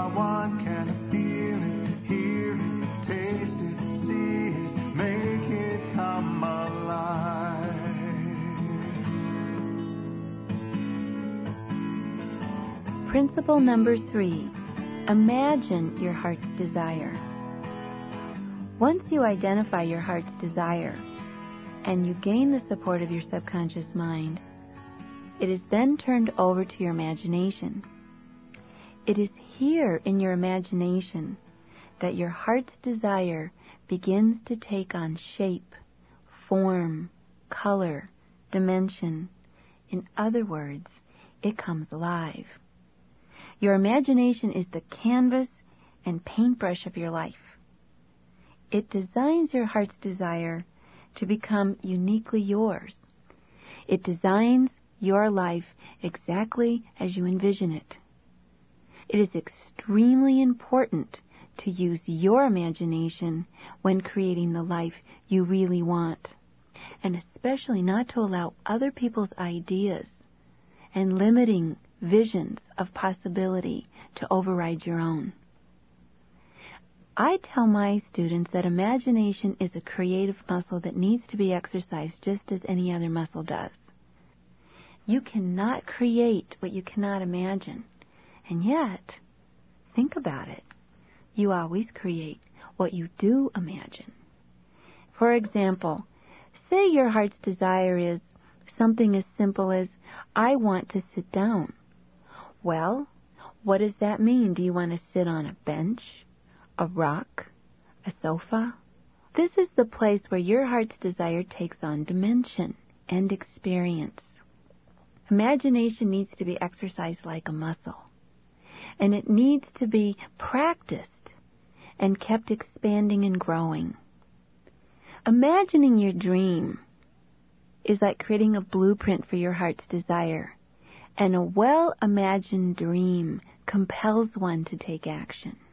want, can I feel it, hear it, taste it, see it, make it come alive. Principle number 3, imagine your heart's desire. Once you identify your heart's desire and you gain the support of your subconscious mind, it is then turned over to your imagination. It is here in your imagination that your heart's desire begins to take on shape, form, color, dimension. In other words, it comes alive. Your imagination is the canvas and paintbrush of your life. It designs your heart's desire to become uniquely yours. It designs your life exactly as you envision it. It is extremely important to use your imagination when creating the life you really want, and especially not to allow other people's ideas and limiting visions of possibility to override your own. I tell my students that imagination is a creative muscle that needs to be exercised just as any other muscle does. You cannot create what you cannot imagine. And yet, think about it. You always create what you do imagine. For example, say your heart's desire is something as simple as, I want to sit down. Well, what does that mean? Do you want to sit on a bench, a rock, a sofa? This is the place where your heart's desire takes on dimension and experience. Imagination needs to be exercised like a muscle, and it needs to be practiced and kept expanding and growing. Imagining your dream is like creating a blueprint for your heart's desire, and a well-imagined dream compels one to take action.